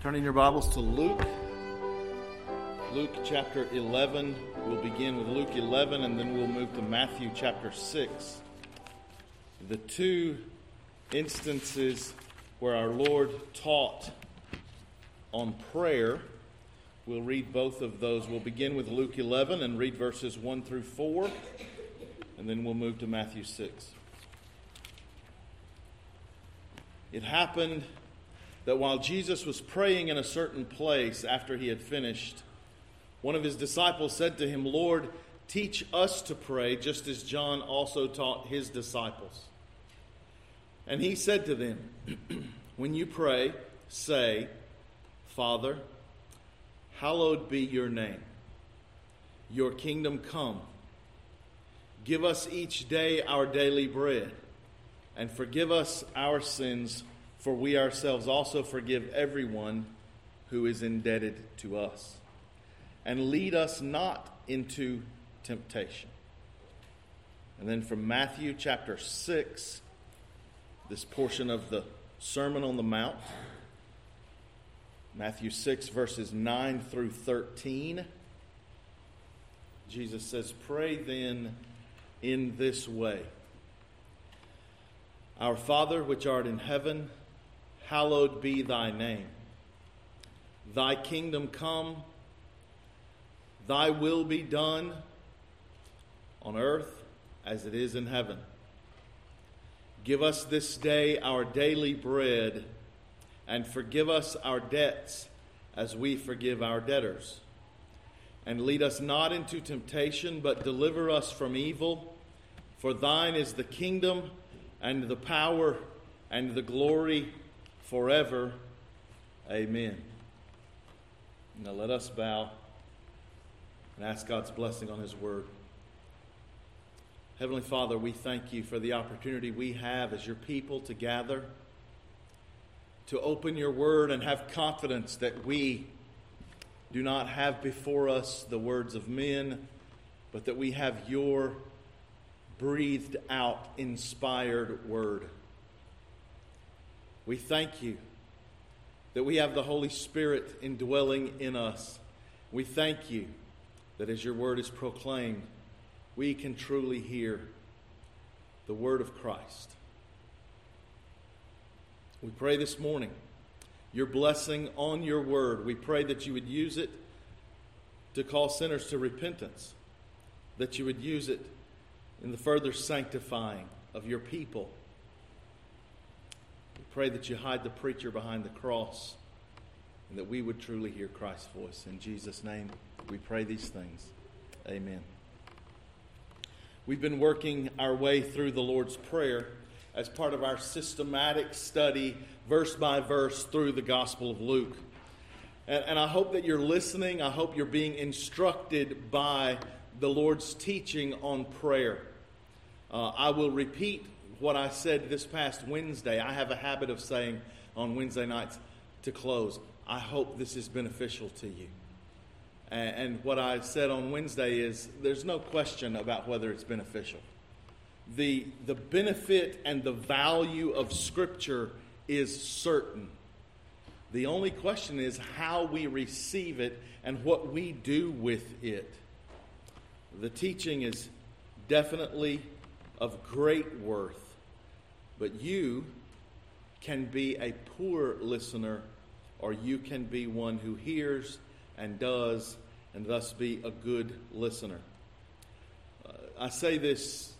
Turning your Bibles to Luke chapter 11. We'll begin with Luke 11 and then we'll move to Matthew chapter 6. The two instances where our Lord taught on prayer, we'll read both of those. We'll begin with Luke 11 and read verses 1 through 4, and then we'll move to Matthew 6. It happened that while Jesus was praying in a certain place after he had finished, one of his disciples said to him, "Lord, teach us to pray, just as John also taught his disciples." And he said to them, "When you pray, say, 'Father, hallowed be your name. Your kingdom come. Give us each day our daily bread, and forgive us our sins, for we ourselves also forgive everyone who is indebted to us. And lead us not into temptation.'" And then from Matthew chapter 6, this portion of the Sermon on the Mount, Matthew 6 verses 9 through 13, Jesus says, "Pray then in this way. Our Father which art in heaven, hallowed be thy name. Thy kingdom come, thy will be done on earth as it is in heaven. Give us this day our daily bread, and forgive us our debts as we forgive our debtors. And lead us not into temptation, but deliver us from evil. For thine is the kingdom, and the power, and the glory forever. Amen." Now let us bow and ask God's blessing on his word. Heavenly Father, we thank you for the opportunity we have as your people to gather, to open your word and have confidence that we do not have before us the words of men, but that we have your breathed out, inspired word. We thank you that we have the Holy Spirit indwelling in us. We thank you that as your word is proclaimed, we can truly hear the word of Christ. We pray this morning your blessing on your word. We pray that you would use it to call sinners to repentance, that you would use it in the further sanctifying of your people. We pray that you hide the preacher behind the cross and that we would truly hear Christ's voice. In Jesus' name, we pray these things. Amen. We've been working our way through the Lord's Prayer as part of our systematic study, verse by verse, through the Gospel of Luke. And I hope that you're listening. I hope you're being instructed by the Lord's teaching on prayer. I will repeat what I said this past Wednesday. I have a habit of saying on Wednesday nights to close, I hope this is beneficial to you. And what I said on Wednesday is there's no question about whether it's beneficial. The benefit and the value of Scripture is certain. The only question is how we receive it and what we do with it. The teaching is definitely of great worth, but you can be a poor listener, or you can be one who hears and does, and thus be a good listener. I say this,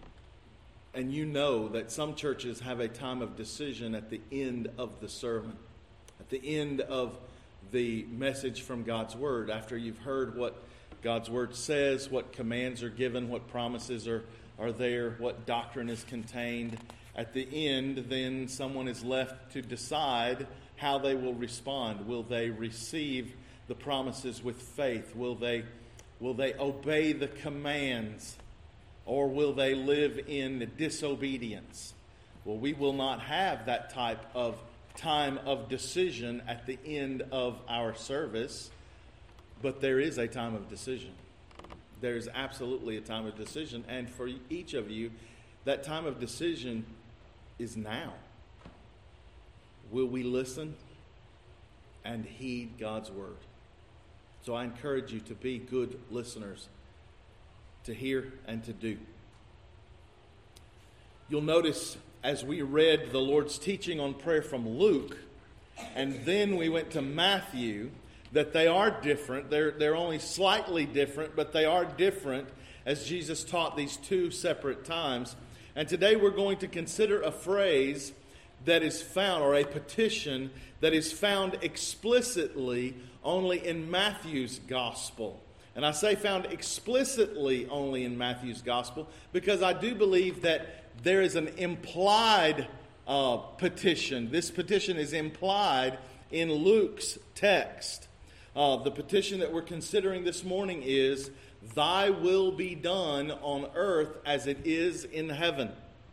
and you know that some churches have a time of decision at the end of the sermon, at the end of the message from God's Word, after you've heard what God's Word says, what commands are given, what promises are there, what doctrine is contained. At the end, then someone is left to decide how they will respond. Will they receive the promises with faith? Will they obey the commands? Or will they live in disobedience? Well, we will not have that type of time of decision at the end of our service, but there is a time of decision. There's absolutely a time of decision, and for each of you, that time of decision is now. Will we listen and heed God's word. So I encourage you to be good listeners, to hear and to do. You'll notice as we read the Lord's teaching on prayer from Luke, and then we went to Matthew, that they are different. They're only slightly different, but they are different as Jesus taught these two separate times. And today we're going to consider a phrase that is found, or a petition that is found explicitly only in Matthew's gospel. And I say found explicitly only in Matthew's gospel because I do believe that there is an implied petition. This petition is implied in Luke's text. The petition that we're considering this morning is, "Thy will be done on earth as it is in heaven."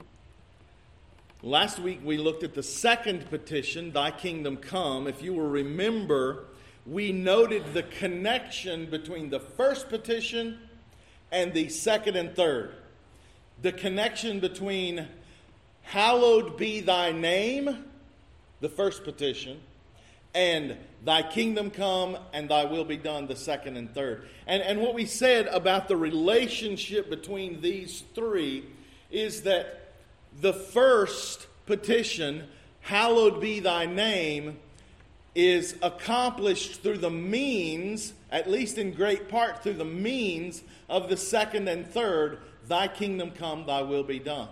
Last week we looked at the second petition, "Thy kingdom come." If you will remember, we noted the connection between the first petition and the second and third. The connection between "Hallowed be thy name," the first petition, and "Thy kingdom come and thy will be done," the second and third. And what we said about the relationship between these three is that the first petition, "Hallowed be thy name," is accomplished through the means, at least in great part through the means of the second and third, "Thy kingdom come, thy will be done."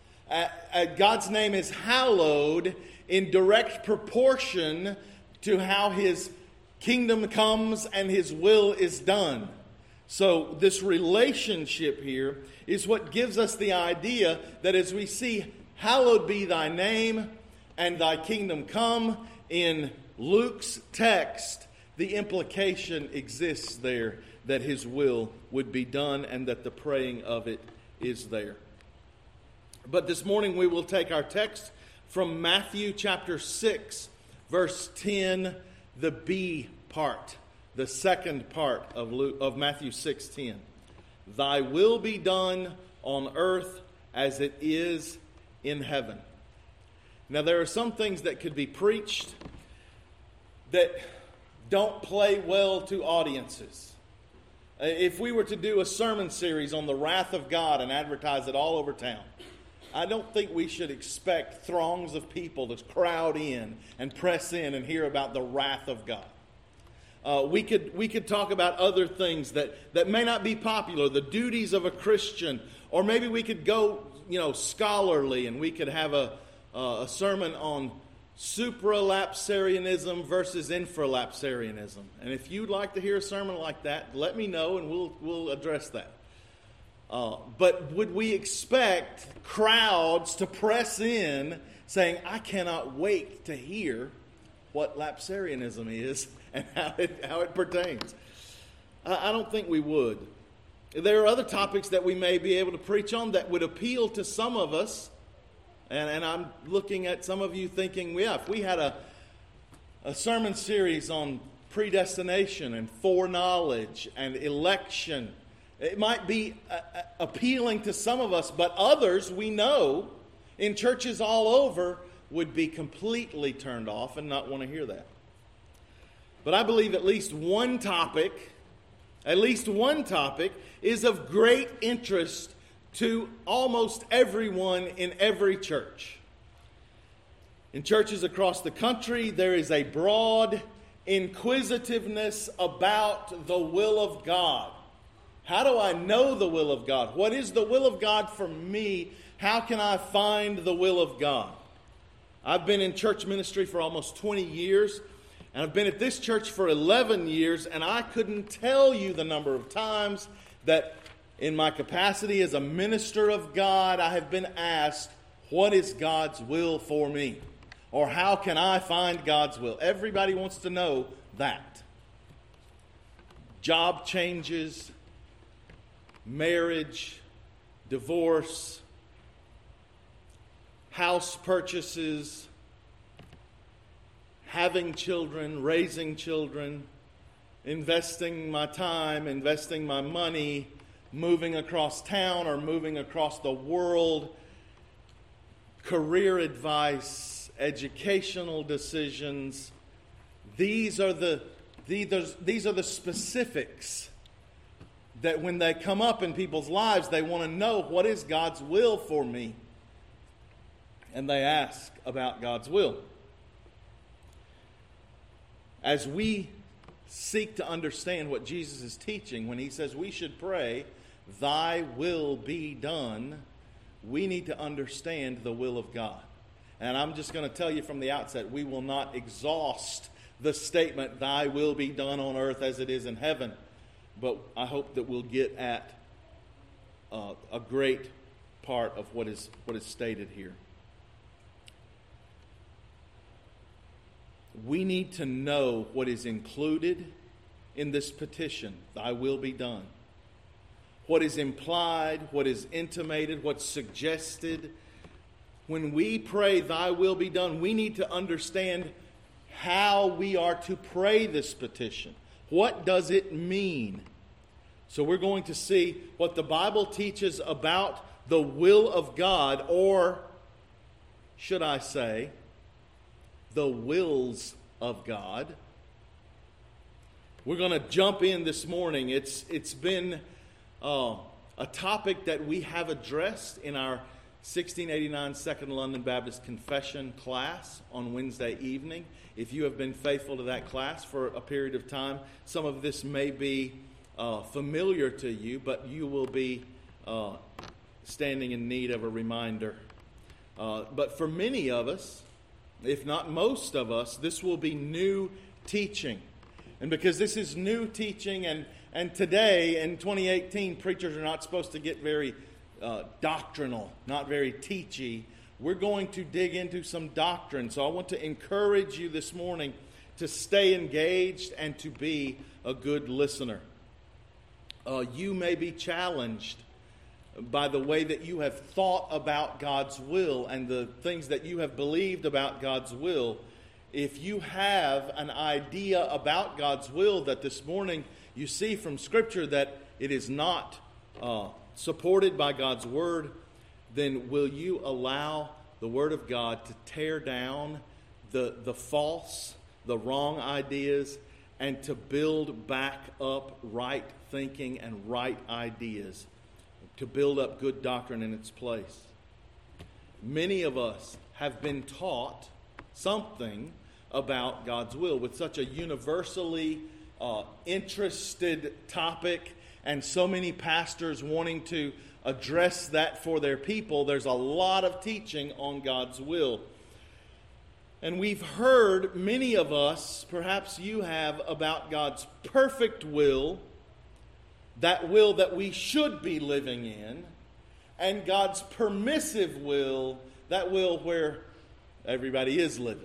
God's name is hallowed in direct proportion to how his kingdom comes and his will is done. So this relationship here is what gives us the idea that as we see "Hallowed be thy name" and "thy kingdom come" in Luke's text, the implication exists there that his will would be done and that the praying of it is there. But this morning we will take our text from Matthew chapter 6, verse 10, the B part, the second part of Matthew 6:10. "Thy will be done on earth as it is in heaven." Now there are some things that could be preached that don't play well to audiences. If we were to do a sermon series on the wrath of God and advertise it all over town, I don't think we should expect throngs of people to crowd in and press in and hear about the wrath of God. We could talk about other things that may not be popular, the duties of a Christian, or maybe we could go, scholarly, and we could have a sermon on supralapsarianism versus infralapsarianism. And if you'd like to hear a sermon like that, let me know and we'll address that. But would we expect crowds to press in saying, "I cannot wait to hear what lapsarianism is and how it pertains"? I don't think we would. There are other topics that we may be able to preach on that would appeal to some of us. And I'm looking at some of you thinking, if we had a sermon series on predestination and foreknowledge and election, it might be appealing to some of us, but others we know in churches all over would be completely turned off and not want to hear that. But I believe at least one topic is of great interest to almost everyone in every church. In churches across the country, there is a broad inquisitiveness about the will of God. How do I know the will of God? What is the will of God for me? How can I find the will of God? I've been in church ministry for almost 20 years, and I've been at this church for 11 years, and I couldn't tell you the number of times that in my capacity as a minister of God, I have been asked, what is God's will for me? Or how can I find God's will? Everybody wants to know that. Job changes, marriage, divorce, house purchases, having children, raising children, investing my time, investing my money, moving across town or moving across the world, career advice, educational decisions. these are the specifics that when they come up in people's lives, they want to know, what is God's will for me? And they ask about God's will. As we seek to understand what Jesus is teaching when he says we should pray, "Thy will be done," we need to understand the will of God. And I'm just going to tell you from the outset, we will not exhaust the statement, "Thy will be done on earth as it is in heaven." But I hope that we'll get at a great part of what is stated here. We need to know what is included in this petition, "Thy will be done." What is implied, what is intimated, what's suggested. When we pray, "Thy will be done," we need to understand how we are to pray this petition. What does it mean? So we're going to see what the Bible teaches about the will of God, or should I say, the wills of God. We're going to jump in this morning. It's been a topic that we have addressed in our 1689 Second London Baptist Confession class on Wednesday evening. If you have been faithful to that class for a period of time, some of this may be familiar to you, but you will be standing in need of a reminder. But for many of us, if not most of us, this will be new teaching. And because this is new teaching, and today in 2018, preachers are not supposed to get very doctrinal, not very teachy. We're going to dig into some doctrine. So I want to encourage you this morning to stay engaged and to be a good listener. You may be challenged by the way that you have thought about God's will and the things that you have believed about God's will. If you have an idea about God's will that this morning you see from Scripture that it is not supported by God's Word, then will you allow the Word of God to tear down the false, the wrong ideas, and to build back up right thinking and right ideas, to build up good doctrine in its place? Many of us have been taught something about God's will with such a universally interested topic, and so many pastors wanting to address that for their people. There's a lot of teaching on God's will. And we've heard, many of us, perhaps you have, about God's perfect will, that will that we should be living in, and God's permissive will, that will where everybody is living.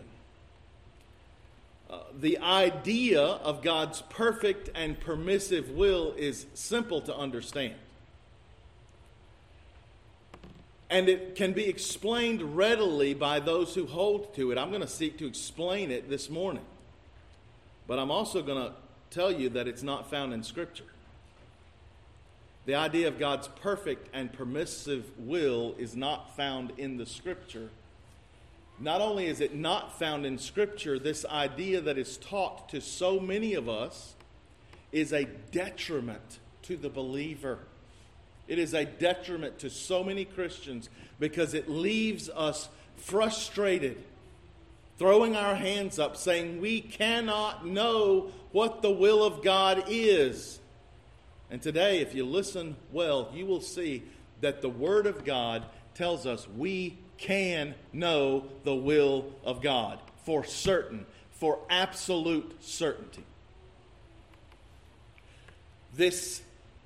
The idea of God's perfect and permissive will is simple to understand. And it can be explained readily by those who hold to it. I'm going to seek to explain it this morning. But I'm also going to tell you that it's not found in Scripture. The idea of God's perfect and permissive will is not found in the Scripture. Not only is it not found in Scripture, this idea that is taught to so many of us is a detriment to the believer. It is a detriment to so many Christians because it leaves us frustrated, throwing our hands up, saying we cannot know what the will of God is. And today, if you listen well, you will see that the Word of God tells us we can know the will of God for certain, for absolute certainty. This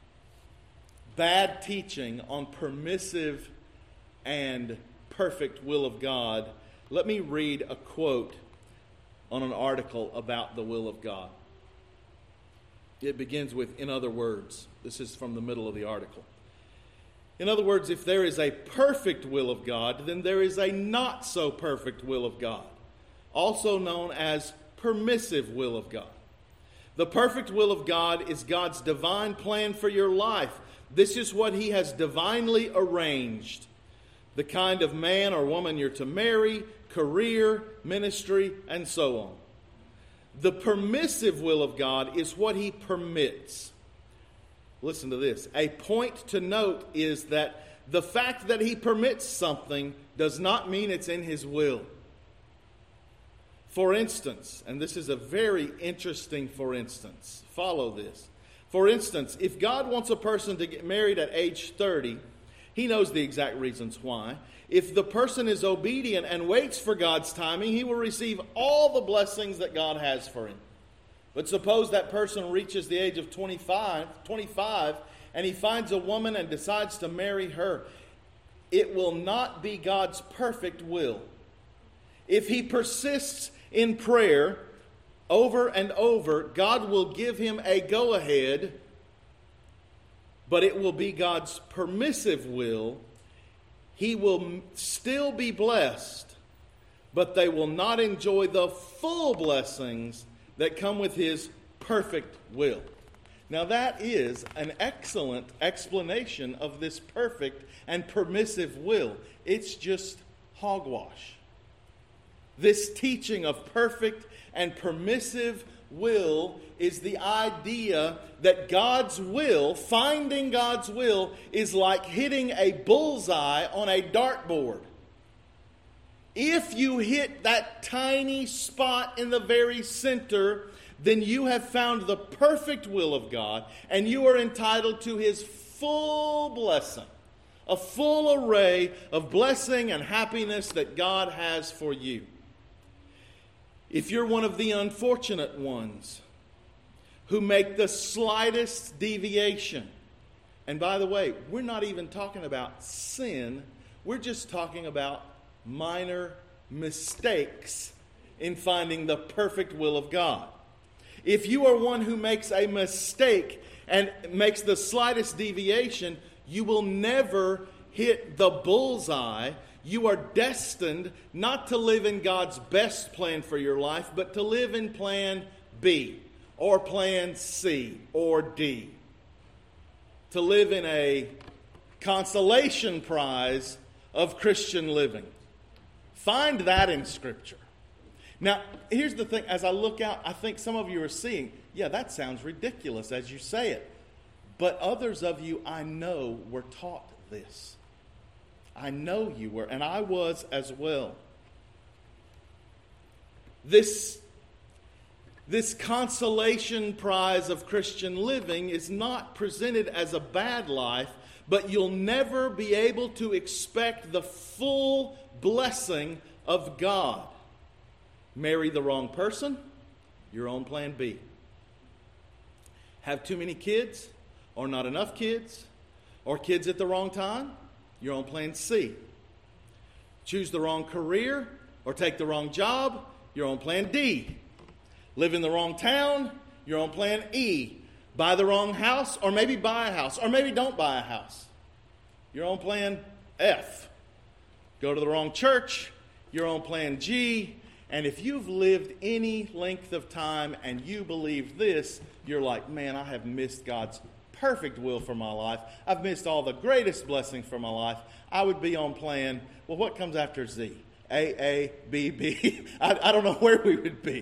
bad teaching on permissive and perfect will of God, let me read a quote on an article about the will of God. It begins with, "In other words." This is from the middle of the article. In other words, if there is a perfect will of God, then there is a not so perfect will of God, also known as permissive will of God. The perfect will of God is God's divine plan for your life. This is what He has divinely arranged. The kind of man or woman you're to marry, career, ministry, and so on. The permissive will of God is what He permits. Listen to this. A point to note is that the fact that He permits something does not mean it's in His will. For instance, and this is a very interesting for instance, follow this. For instance, if God wants a person to get married at age 30, He knows the exact reasons why. If the person is obedient and waits for God's timing, he will receive all the blessings that God has for him. But suppose that person reaches the age of 25, and he finds a woman and decides to marry her. It will not be God's perfect will. If he persists in prayer over and over, God will give him a go-ahead, but it will be God's permissive will. He will still be blessed, but they will not enjoy the full blessings that come with His perfect will. Now that is an excellent explanation of this perfect and permissive will. It's just hogwash. This teaching of perfect and permissive will is the idea that God's will, finding God's will, is like hitting a bullseye on a dartboard. If you hit that tiny spot in the very center, then you have found the perfect will of God, and you are entitled to His full blessing, a full array of blessing and happiness that God has for you. If you're one of the unfortunate ones who make the slightest deviation, and by the way, we're not even talking about sin, we're just talking about minor mistakes in finding the perfect will of God. If you are one who makes a mistake and makes the slightest deviation, you will never hit the bullseye. You are destined not to live in God's best plan for your life, but to live in plan B or plan C or D. To live in a consolation prize of Christian living. Find that in Scripture. Now, here's the thing. As I look out, I think some of you are seeing, yeah, that sounds ridiculous as you say it. But others of you, I know, were taught this. I know you were, and I was as well. This consolation prize of Christian living is not presented as a bad life, but you'll never be able to expect the full blessing of God. Marry the wrong person, your own plan B. Have too many kids, or not enough kids, or kids at the wrong time, your own plan C. Choose the wrong career, or take the wrong job, your own plan D. Live in the wrong town, your own plan E. Buy the wrong house, or maybe buy a house, or maybe don't buy a house, your own plan F. Go to the wrong church, your own plan G. And if you've lived any length of time and you believe this, you're like, man, I have missed God's perfect will for my life. I've missed all the greatest blessings for my life. I would be on plan, well, what comes after Z? A, B, B. I don't know where we would be.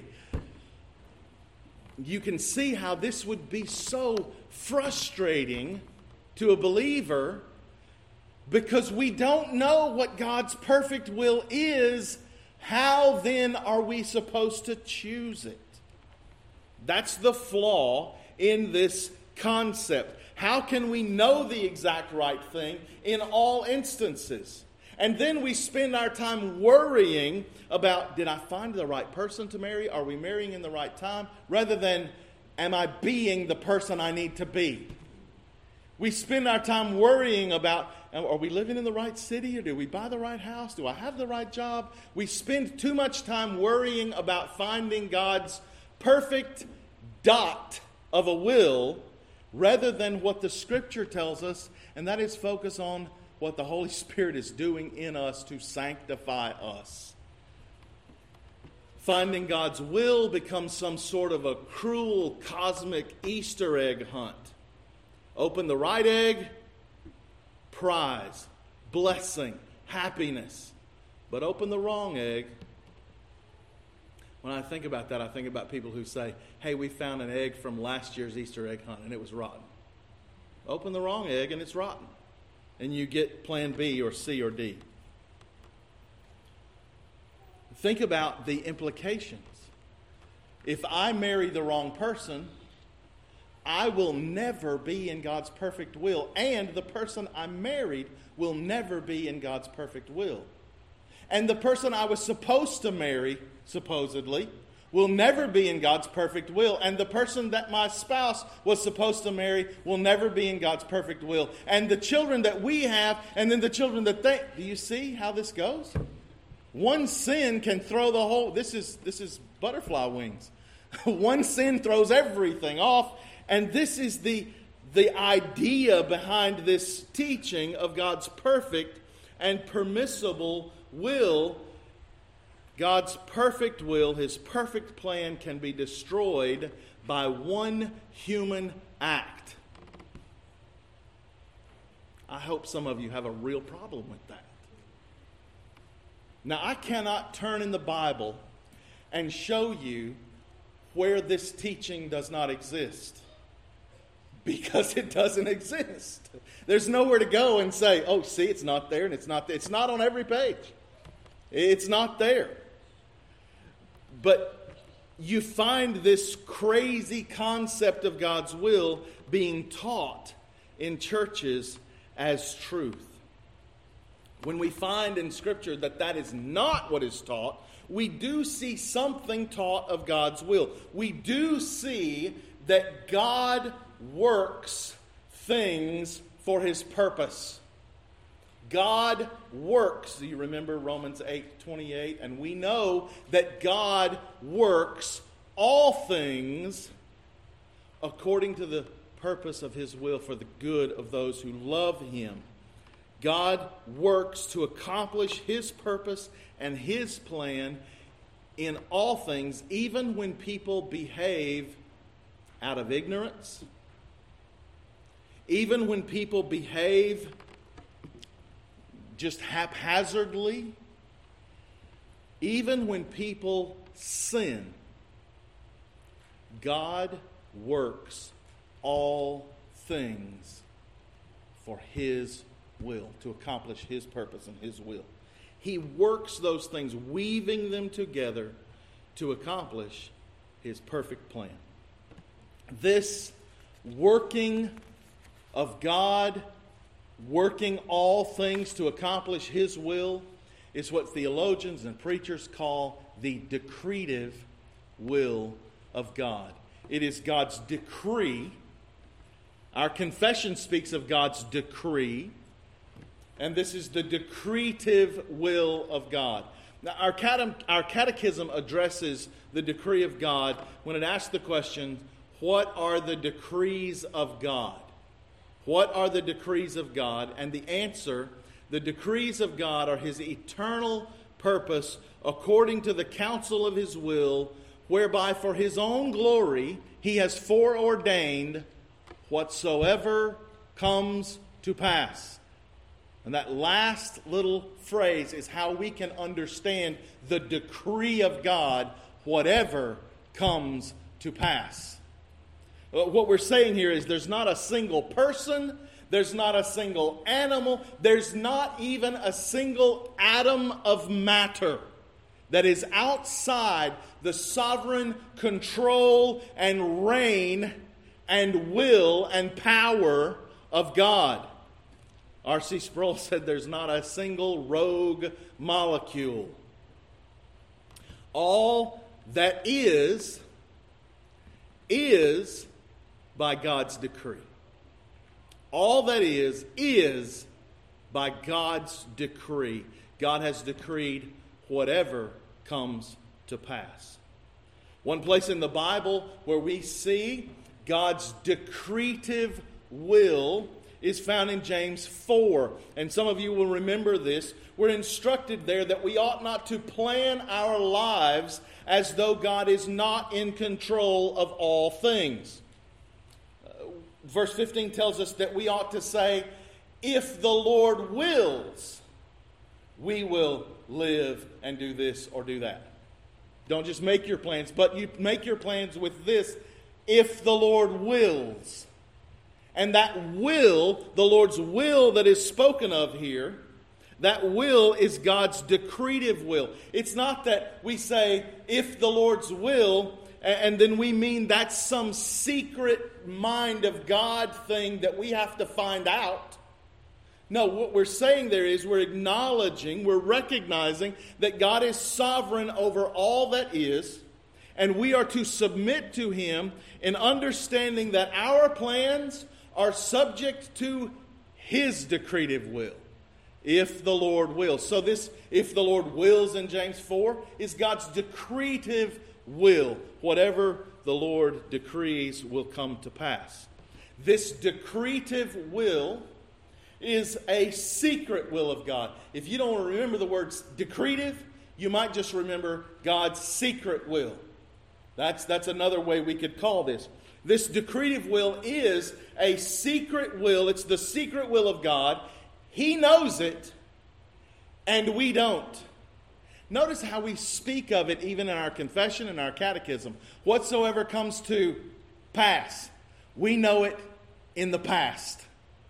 You can see how this would be so frustrating to a believer because we don't know what God's perfect will is. How then are we supposed to choose it? That's the flaw in this concept. How can we know the exact right thing in all instances? And then we spend our time worrying about, did I find the right person to marry? Are we marrying in the right time? Rather than, am I being the person I need to be? We spend our time worrying about, are we living in the right city, or do we buy the right house? Do I have the right job? We spend too much time worrying about finding God's perfect dot of a will rather than what the Scripture tells us, and that is focus on what the Holy Spirit is doing in us to sanctify us. Finding God's will becomes some sort of a cruel cosmic Easter egg hunt. Open the right egg, prize, blessing, happiness. But open the wrong egg. When I think about that, I think about people who say, hey, we found an egg from last year's Easter egg hunt and it was rotten. Open the wrong egg and it's rotten. And you get plan B or C or D. Think about the implications. If I marry the wrong person, I will never be in God's perfect will. And the person I married will never be in God's perfect will. And the person I was supposed to marry, supposedly, will never be in God's perfect will. And the person that my spouse was supposed to marry will never be in God's perfect will. And the children that we have, and then the children that they... Do you see how this goes? One sin can throw the whole... This is butterfly wings. One sin throws everything off. And this is the idea behind this teaching of God's perfect and permissible will. God's perfect will, His perfect plan can be destroyed by one human act. I hope some of you have a real problem with that. Now, I cannot turn in the Bible and show you where this teaching does not exist. Because it doesn't exist. There's nowhere to go and say, oh, see, it's not there and it's not there. It's not on every page. It's not there. But you find this crazy concept of God's will being taught in churches as truth. When we find in Scripture that that is not what is taught, we do see something taught of God's will. We do see that God works things for His purpose. God works. Do you remember Romans 8:28? And we know that God works all things according to the purpose of His will for the good of those who love Him. God works to accomplish His purpose and His plan in all things, even when people behave out of ignorance, even when people behave just haphazardly, even when people sin. God works all things for His will, to accomplish His purpose and His will. He works those things, weaving them together to accomplish His perfect plan. This working of God, working all things to accomplish His will, is what theologians and preachers call the decretive will of God. It is God's decree. Our confession speaks of God's decree, and this is the decretive will of God. Now, our catechism addresses the decree of God when it asks the question, what are the decrees of God? What are the decrees of God? And the answer, the decrees of God are His eternal purpose according to the counsel of His will, whereby for His own glory He has foreordained whatsoever comes to pass. And that last little phrase is how we can understand the decree of God, whatever comes to pass. What we're saying here is there's not a single person, there's not a single animal, there's not even a single atom of matter that is outside the sovereign control and reign and will and power of God. R.C. Sproul said there's not a single rogue molecule. All that is by God's decree. All that is by God's decree. God has decreed whatever comes to pass. One place in the Bible where we see God's decretive will is found in James 4. And some of you will remember this. We're instructed there that we ought not to plan our lives as though God is not in control of all things. Verse 15 tells us that we ought to say, if the Lord wills, we will live and do this or do that. Don't just make your plans, but you make your plans with this, if the Lord wills. And that will, the Lord's will that is spoken of here, that will is God's decretive will. It's not that we say, if the Lord's will, and then we mean that's some secret mind of God thing that we have to find out. No, what we're saying there is we're acknowledging, we're recognizing that God is sovereign over all that is, and we are to submit to Him in understanding that our plans are subject to His decretive will, if the Lord wills. So this, if the Lord wills in James 4, is God's decretive will. Whatever the Lord decrees will come to pass. This decretive will is a secret will of God. If you don't remember the words decretive, you might just remember God's secret will. That's another way we could call this. This decretive will is a secret will. It's the secret will of God. He knows it, and we don't. Notice how we speak of it even in our confession and our catechism. Whatsoever comes to pass, we know it in the past.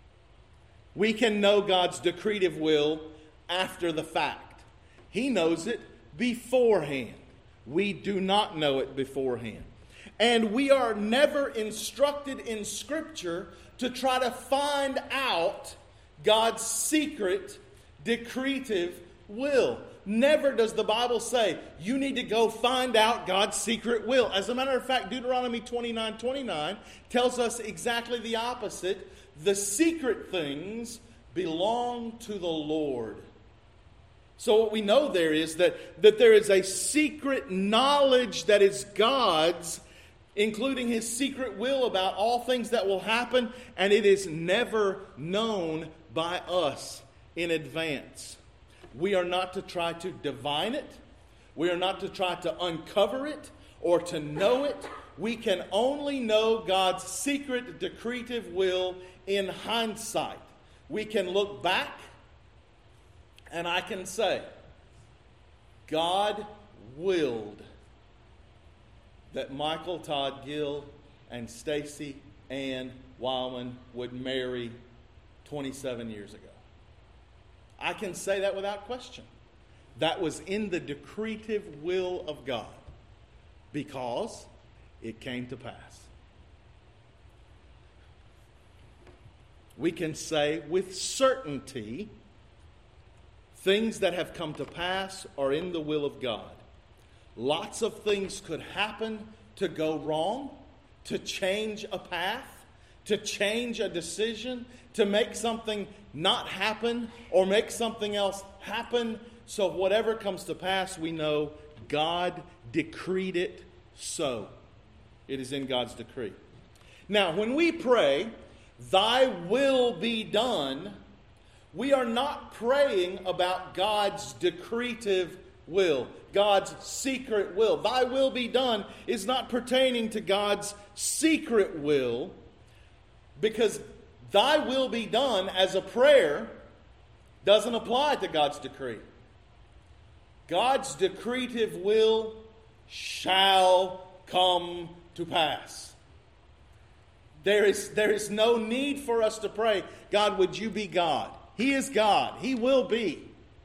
We can know God's decretive will after the fact. He knows it beforehand. We do not know it beforehand. And we are never instructed in Scripture to try to find out God's secret decretive will. Never does the Bible say, you need to go find out God's secret will. As a matter of fact, Deuteronomy 29:29 tells us exactly the opposite. The secret things belong to the Lord. So what we know there is that there is a secret knowledge that is God's, including His secret will about all things that will happen, and it is never known by us in advance. We are not to try to divine it. We are not to try to uncover it or to know it. We can only know God's secret decretive will in hindsight. We can look back and I can say, God willed that Michael Todd Gill and Stacy Ann Wildman would marry 27 years ago. I can say that without question. That was in the decretive will of God because it came to pass. We can say with certainty things that have come to pass are in the will of God. Lots of things could happen to go wrong, to change a path, to change a decision, to make something not happen or make something else happen. So whatever comes to pass, we know God decreed it so. It is in God's decree. Now, when we pray, Thy will be done, we are not praying about God's decretive will, God's secret will. Thy will be done is not pertaining to God's secret will, because Thy will be done as a prayer doesn't apply to God's decree. God's decretive will shall come to pass. There is no need for us to pray, God, would you be God? He is God. He will be.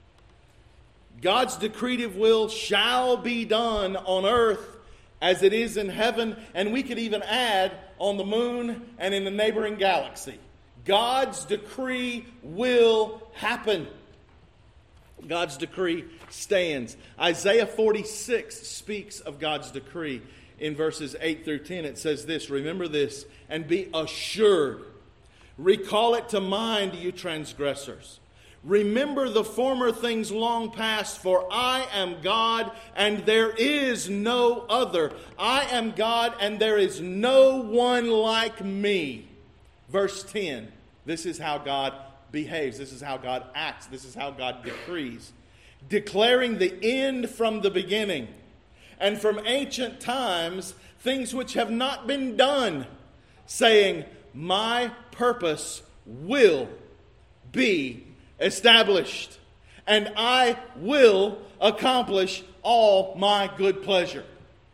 God's decretive will shall be done on earth as it is in heaven, and we could even add on the moon and in the neighboring galaxy. God's decree will happen. God's decree stands. Isaiah 46 speaks of God's decree. In verses 8 through 10, it says this, remember this, and be assured. Recall it to mind, you transgressors. Remember the former things long past, for I am God, and there is no other. I am God, and there is no one like me. Verse 10, this is how God behaves. This is how God acts. This is how God decrees. Declaring the end from the beginning, and from ancient times, things which have not been done, saying, my purpose will be established, and I will accomplish all my good pleasure.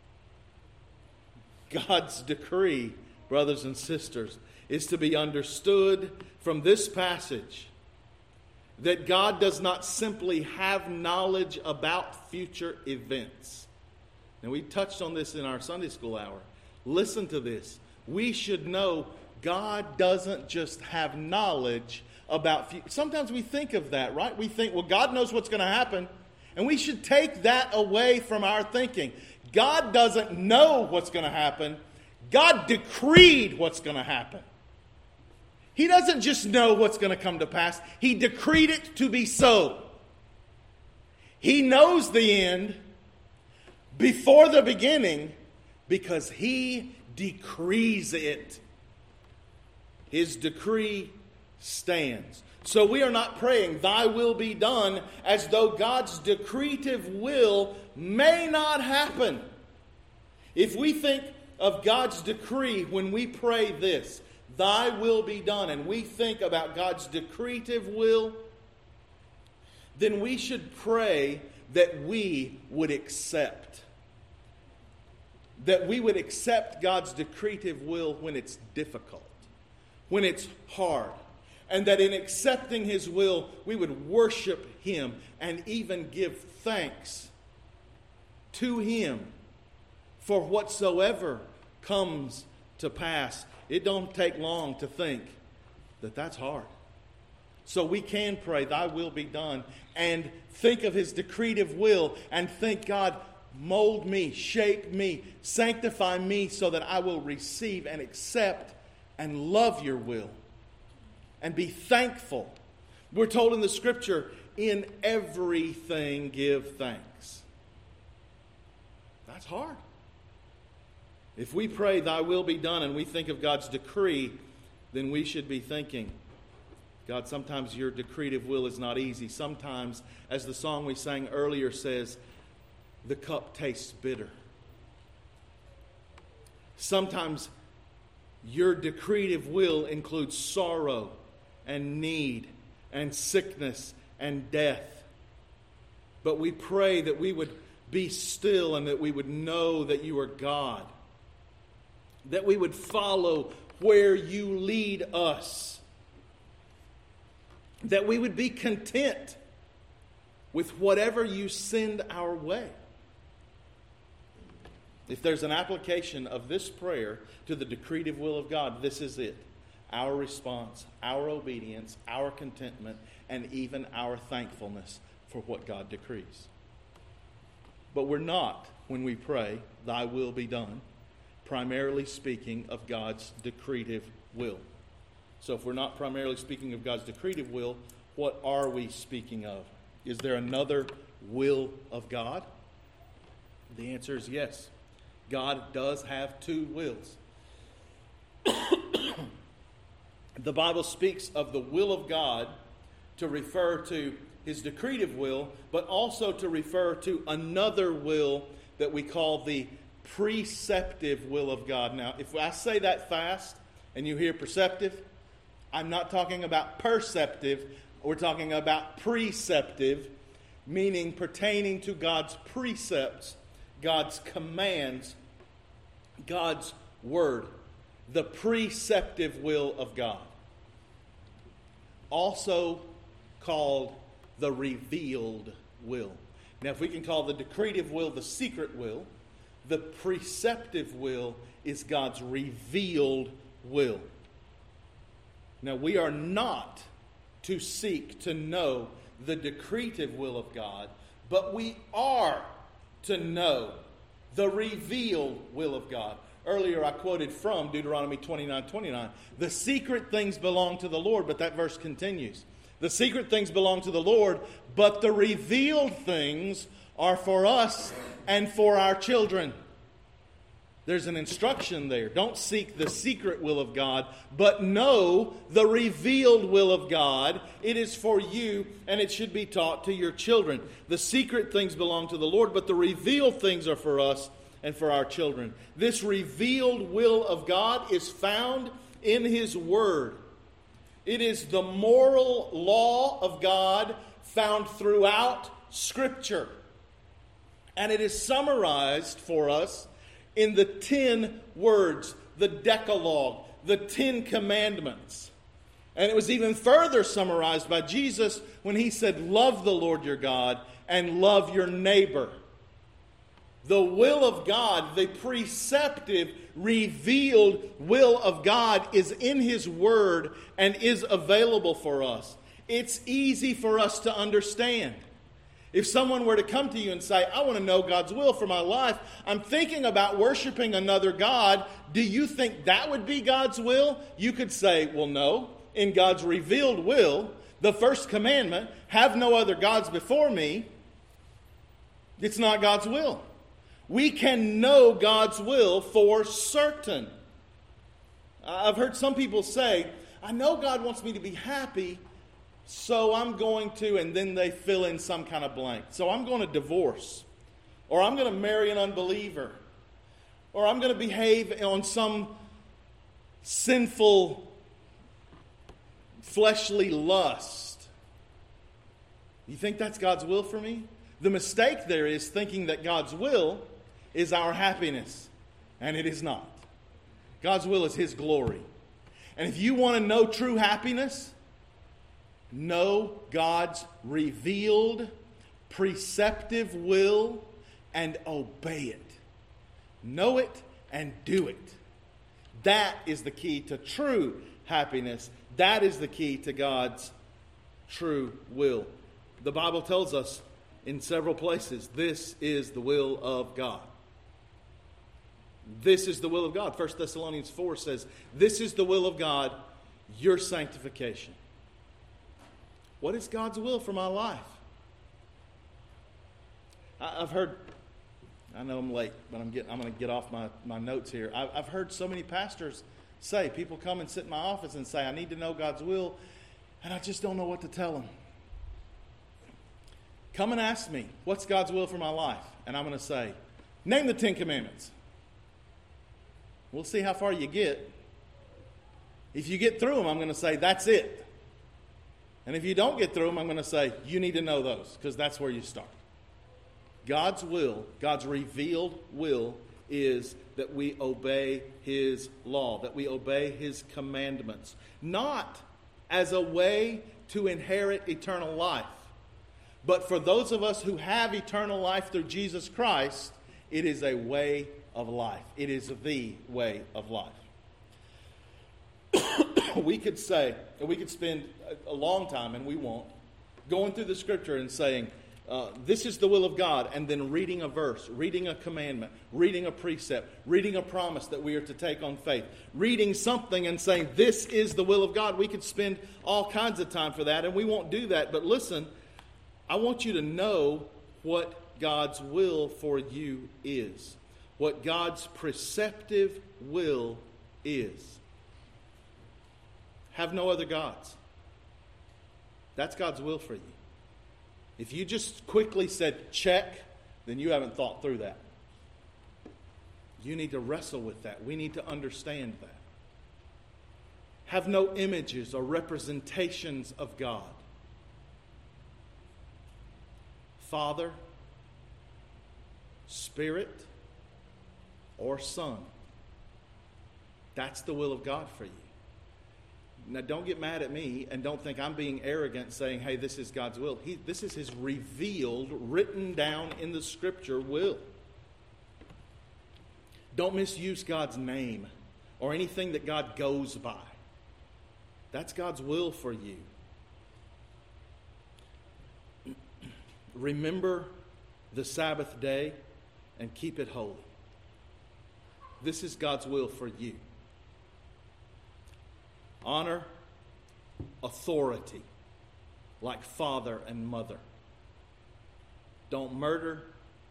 God's decree, brothers and sisters, is to be understood from this passage that God does not simply have knowledge about future events. And we touched on this in our Sunday school hour. Listen to this. We should know God doesn't just have knowledge about future. Sometimes we think of that, right? We think, well, God knows what's going to happen. And we should take that away from our thinking. God doesn't know what's going to happen. God decreed what's going to happen. He doesn't just know what's going to come to pass. He decreed it to be so. He knows the end before the beginning because He decrees it. His decree stands. So we are not praying, Thy will be done, as though God's decretive will may not happen. If we think of God's decree when we pray this, Thy will be done, and we think about God's decretive will, then we should pray that we would accept. That we would accept God's decretive will when it's difficult, when it's hard. And that in accepting His will, we would worship Him and even give thanks to Him for whatsoever comes to pass. It don't take long to think that that's hard. So we can pray, Thy will be done, and think of His decretive will and think, God, mold me, shape me, sanctify me so that I will receive and accept and love Your will. And be thankful. We're told in the Scripture, in everything give thanks. That's hard. If we pray, Thy will be done, and we think of God's decree, then we should be thinking, God, sometimes Your decretive will is not easy. Sometimes, as the song we sang earlier says, the cup tastes bitter. Sometimes Your decretive will includes sorrow and need and sickness and death. But we pray that we would be still and that we would know that You are God. That we would follow where You lead us. That we would be content with whatever You send our way. If there's an application of this prayer to the decretive will of God, this is it. Our response, our obedience, our contentment, and even our thankfulness for what God decrees. But we're not, when we pray, Thy will be done, primarily speaking of God's decretive will. So if we're not primarily speaking of God's decretive will, what are we speaking of? Is there another will of God? The answer is yes. God does have two wills. The Bible speaks of the will of God to refer to His decretive will, but also to refer to another will that we call the preceptive will of God. Now, if I say that fast and you hear perceptive, I'm not talking about perceptive. We're talking about preceptive, meaning pertaining to God's precepts, God's commands, God's word. The preceptive will of God. Also called the revealed will. Now, if we can call the decretive will the secret will, the preceptive will is God's revealed will. Now, we are not to seek to know the decretive will of God, but we are to know the revealed will of God. Earlier I quoted from Deuteronomy 29:29. The secret things belong to the Lord, but that verse continues. The secret things belong to the Lord, but the revealed things are for us and for our children. There's an instruction there. Don't seek the secret will of God, but know the revealed will of God. It is for you, and it should be taught to your children. The secret things belong to the Lord, but the revealed things are for us and for our children. This revealed will of God is found in His Word. It is the moral law of God found throughout Scripture. And it is summarized for us in the 10 words, the Decalogue, the 10 Commandments. And it was even further summarized by Jesus when he said, love the Lord your God and love your neighbor. The will of God, the preceptive, revealed will of God is in His Word and is available for us. It's easy for us to understand. If someone were to come to you and say, I want to know God's will for my life, I'm thinking about worshiping another God, do you think that would be God's will? You could say, well, no. In God's revealed will, the first commandment, have no other gods before me, it's not God's will. We can know God's will for certain. I've heard some people say, I know God wants me to be happy, so I'm going to, and then they fill in some kind of blank. So I'm going to divorce, or I'm going to marry an unbeliever, or I'm going to behave on some sinful, fleshly lust. You think that's God's will for me? The mistake there is thinking that God's will is our happiness, and it is not. God's will is His glory. And if you want to know true happiness, know God's revealed, preceptive will and obey it. Know it and do it. That is the key to true happiness. That is the key to God's true will. The Bible tells us in several places, this is the will of God. This is the will of God. 1 Thessalonians 4 says, this is the will of God, your sanctification. What is God's will for my life? I've heard, I know I'm late, but I'm going to get off my notes here. I've heard so many pastors say, people come and sit in my office and say, I need to know God's will, and I just don't know what to tell them. Come and ask me, what's God's will for my life? And I'm going to say, name the 10 Commandments. We'll see how far you get. If you get through them, I'm going to say, that's it. And if you don't get through them, I'm going to say, you need to know those, because that's where you start. God's will, God's revealed will, is that we obey His law, that we obey His commandments. Not as a way to inherit eternal life, but for those of us who have eternal life through Jesus Christ, it is a way of life. It is the way of life. We could spend a long time, and we won't, going through the Scripture and saying, this is the will of God, and then reading a verse, reading a commandment, reading a precept, reading a promise that we are to take on faith, reading something and saying, this is the will of God. We could spend all kinds of time for that, and we won't do that. But listen, I want you to know what God's will for you is, what God's preceptive will is. Have no other gods. That's God's will for you. If you just quickly said check, then you haven't thought through that. You need to wrestle with that. We need to understand that. Have no images or representations of God. Father, Spirit, or Son. That's the will of God for you. Now, don't get mad at me and don't think I'm being arrogant saying, hey, this is God's will. This is His revealed, written down in the Scripture will. Don't misuse God's name or anything that God goes by. That's God's will for you. Remember the Sabbath day and keep it holy. This is God's will for you. Honor authority like father and mother. Don't murder.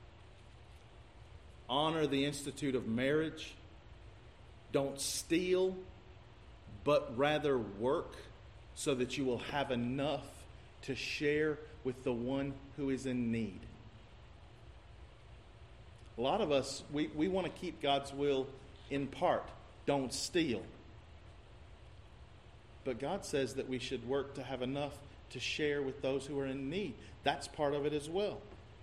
Honor the institute of marriage. Don't steal, but rather work so that you will have enough to share with the one who is in need. A lot of us, we want to keep God's will in part. Don't steal. But God says that we should work to have enough to share with those who are in need. That's part of it as well.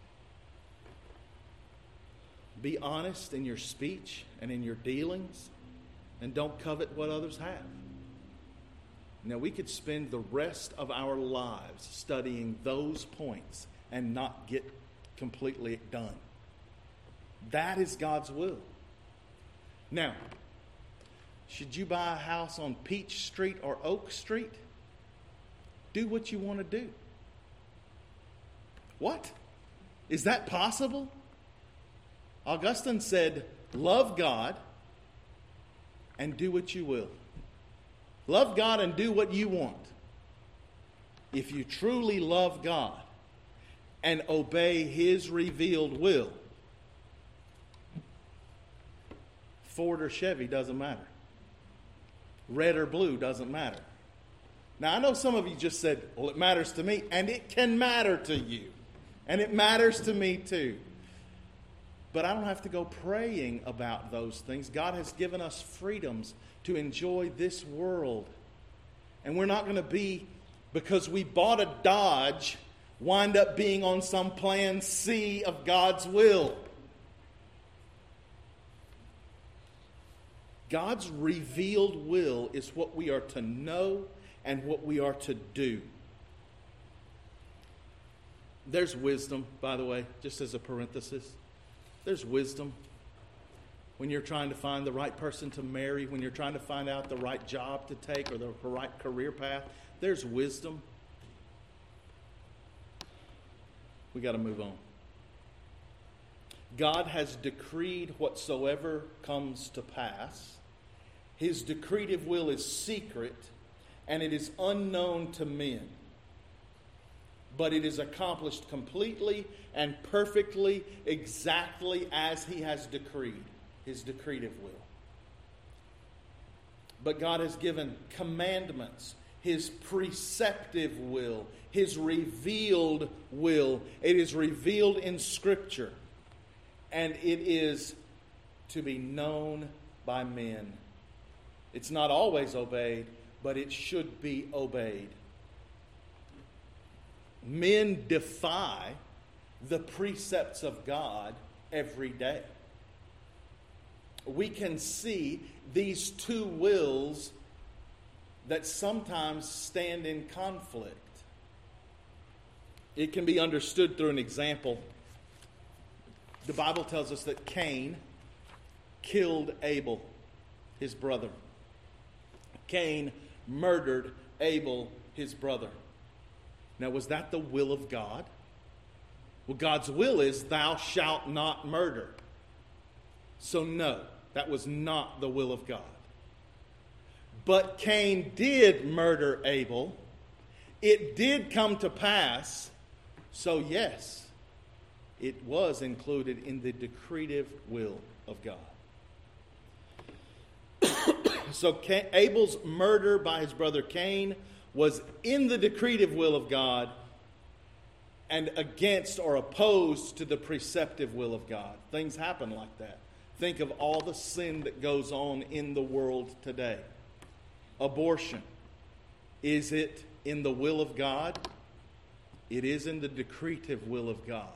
Be honest in your speech and in your dealings, and don't covet what others have. Now, we could spend the rest of our lives studying those points and not get completely done. That is God's will. Now, should you buy a house on Peach Street or Oak Street? Do what you want to do. What? Is that possible? Augustine said, love God and do what you will. Love God and do what you want. If you truly love God and obey His revealed will, Ford or Chevy doesn't matter. Red or blue doesn't matter. Now, I know some of you just said, well, it matters to me, and it can matter to you. And it matters to me too. But I don't have to go praying about those things. God has given us freedoms to enjoy this world. And we're not going to be, because we bought a Dodge, wind up being on some plan C of God's will. God's revealed will is what we are to know and what we are to do. There's wisdom, by the way, just as a parenthesis. There's wisdom when you're trying to find the right person to marry, when you're trying to find out the right job to take or the right career path. There's wisdom. We got to move on. God has decreed whatsoever comes to pass. His decretive will is secret, and it is unknown to men. But it is accomplished completely and perfectly, exactly as He has decreed, His decretive will. But God has given commandments, His preceptive will, His revealed will. It is revealed in Scripture, and it is to be known by men. It's not always obeyed, but it should be obeyed. Men defy the precepts of God every day. We can see these two wills that sometimes stand in conflict. It can be understood through an example. The Bible tells us that Cain killed Abel, his brother. Cain murdered Abel, his brother. Now, was that the will of God? Well, God's will is, thou shalt not murder. So no, that was not the will of God. But Cain did murder Abel. It did come to pass. So yes, it was included in the decretive will of God. So Abel's murder by his brother Cain was in the decretive will of God and against or opposed to the preceptive will of God. Things happen like that. Think of all the sin that goes on in the world today. Abortion. Is it in the will of God? It is in the decretive will of God.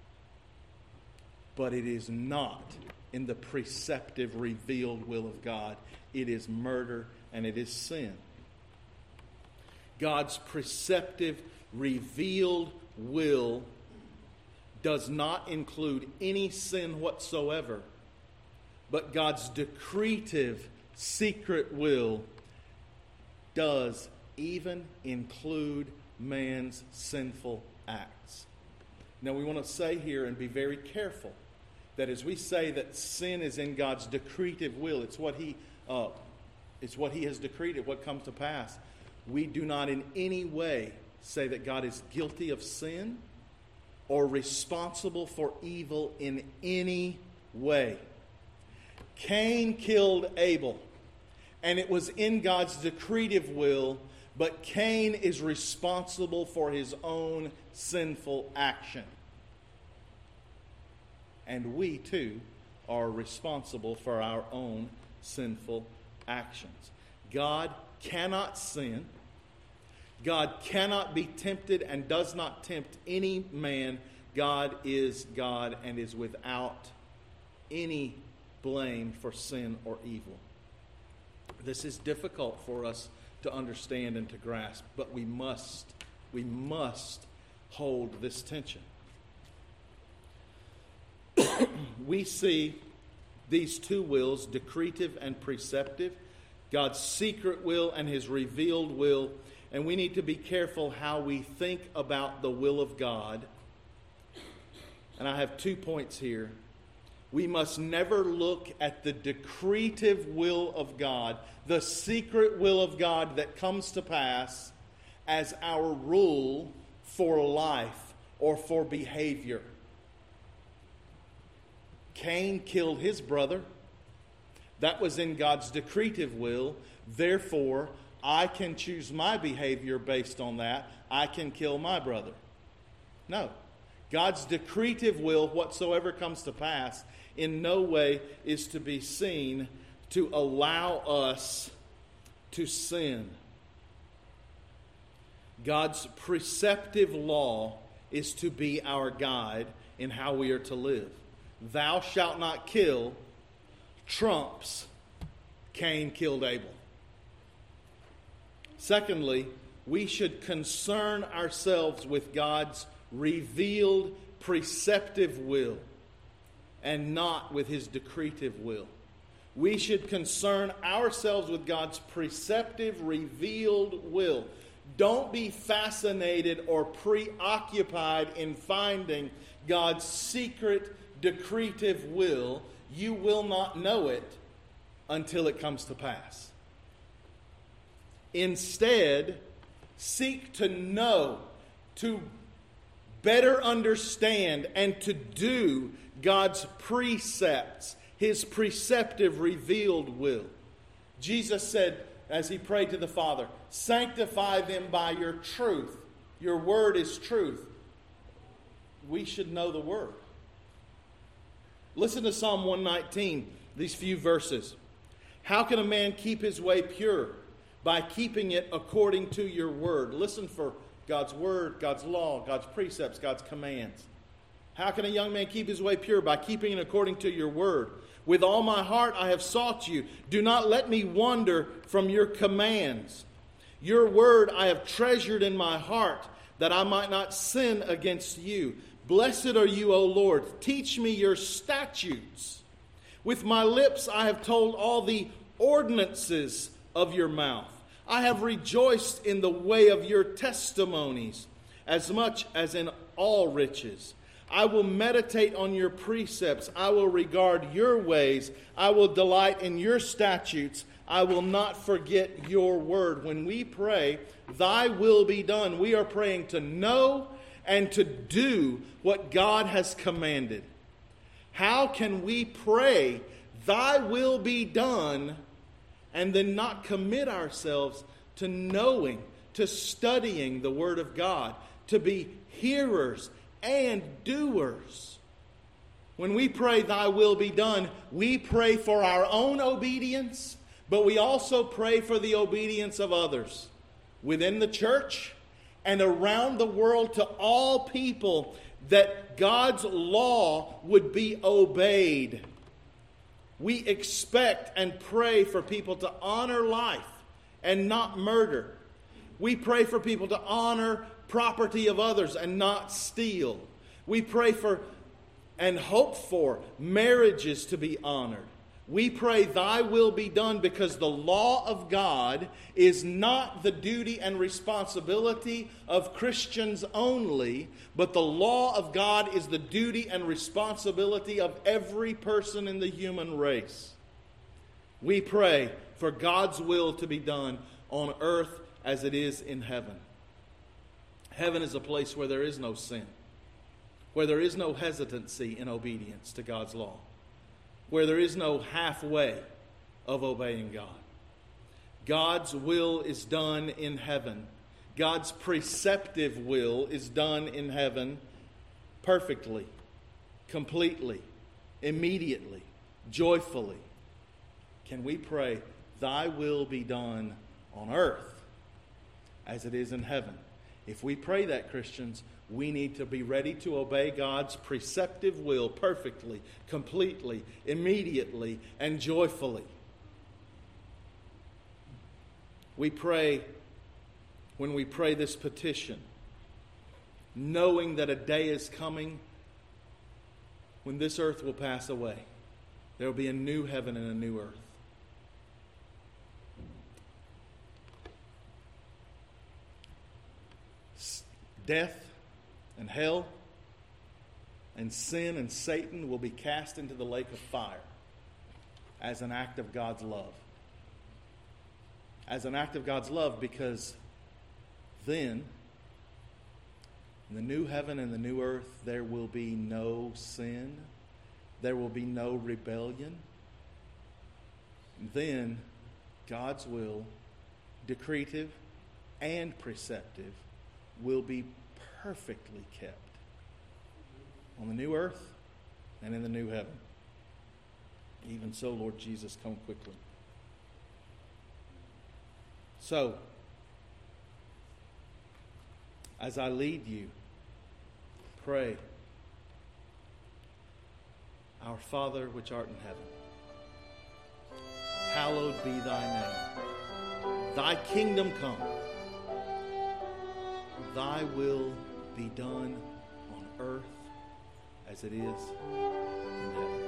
But it is not in the preceptive, revealed will of God. It is murder and it is sin. God's preceptive, revealed will does not include any sin whatsoever, but God's decretive, secret will does even include man's sinful acts. Now, we want to say here and be very careful that as we say that sin is in God's decretive will, it's what He has decreed, what comes to pass. We do not in any way say that God is guilty of sin or responsible for evil in any way. Cain killed Abel, and it was in God's decretive will, but Cain is responsible for his own sinful action. And we too are responsible for our own sinful actions. God cannot sin. God cannot be tempted and does not tempt any man. God is God and is without any blame for sin or evil. This is difficult for us to understand and to grasp, but we must hold this tension. We see these two wills, decretive and preceptive, God's secret will and His revealed will, and we need to be careful how we think about the will of God. And I have 2 points here. We must never look at the decretive will of God, the secret will of God that comes to pass, as our rule for life or for behavior. Cain killed his brother. That was in God's decretive will. Therefore, I can choose my behavior based on that. I can kill my brother. No. God's decretive will, whatsoever comes to pass, in no way is to be seen to allow us to sin. God's preceptive law is to be our guide in how we are to live. Thou shalt not kill trumps Cain killed Abel. Secondly, we should concern ourselves with God's revealed preceptive will and not with His decretive will. We should concern ourselves with God's preceptive, revealed will. Don't be fascinated or preoccupied in finding God's secret, decretive will. You will not know it until it comes to pass. Instead, seek to know, to better understand, and to do God's precepts, His preceptive revealed will. Jesus said, as He prayed to the Father, sanctify them by your truth. Your word is truth. We should know the word. Listen to Psalm 119, these few verses. How can a man keep his way pure? By keeping it according to your word. Listen for God's word, God's law, God's precepts, God's commands. How can a young man keep his way pure? By keeping it according to your word. With all my heart I have sought you. Do not let me wander from your commands. Your word I have treasured in my heart, that I might not sin against you. Blessed are you, O Lord. Teach me your statutes. With my lips I have told all the ordinances of your mouth. I have rejoiced in the way of your testimonies, as much as in all riches. I will meditate on your precepts. I will regard your ways. I will delight in your statutes. I will not forget your word. When we pray, thy will be done, we are praying to know and to do what God has commanded. How can we pray, thy will be done, and then not commit ourselves to knowing, to studying the Word of God, to be hearers and doers? When we pray, thy will be done, we pray for our own obedience, but we also pray for the obedience of others within the church and around the world, to all people, that God's law would be obeyed. We expect and pray for people to honor life and not murder. We pray for people to honor property of others and not steal. We pray for and hope for marriages to be honored. We pray thy will be done because the law of God is not the duty and responsibility of Christians only, but the law of God is the duty and responsibility of every person in the human race. We pray for God's will to be done on earth as it is in heaven. Heaven is a place where there is no sin, where there is no hesitancy in obedience to God's law, where there is no halfway of obeying God. God's will is done in heaven. God's preceptive will is done in heaven perfectly, completely, immediately, joyfully. Can we pray, thy will be done on earth as it is in heaven. If we pray that, Christians, we need to be ready to obey God's preceptive will perfectly, completely, immediately, and joyfully. We pray, when we pray this petition, knowing that a day is coming when this earth will pass away. There will be a new heaven and a new earth. Death and hell and sin and Satan will be cast into the lake of fire as an act of God's love. As an act of God's love, because then, in the new heaven and the new earth, there will be no sin. There will be no rebellion. And then, God's will, decretive and preceptive, will be perfectly kept on the new earth and in the new heaven. Even so, Lord Jesus, come quickly. So, as I lead you, pray, Our Father which art in heaven, hallowed be thy name. Thy kingdom come. Thy will be done on earth as it is in heaven.